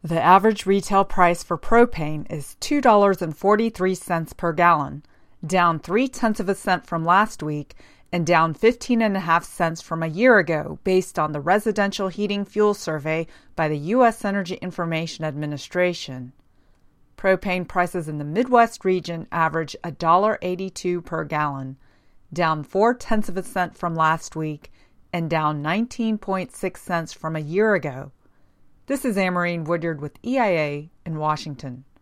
The average retail price for propane is $2.43 per gallon, down 0.3 cents from last week and down 15.5 cents from a year ago based on the Residential Heating Fuel Survey by the U.S. Energy Information Administration. Propane prices in the Midwest region average $1.82 per gallon, down 0.4 cents from last week and down 19.6 cents from a year ago. This is Amarine Woodyard with EIA in Washington.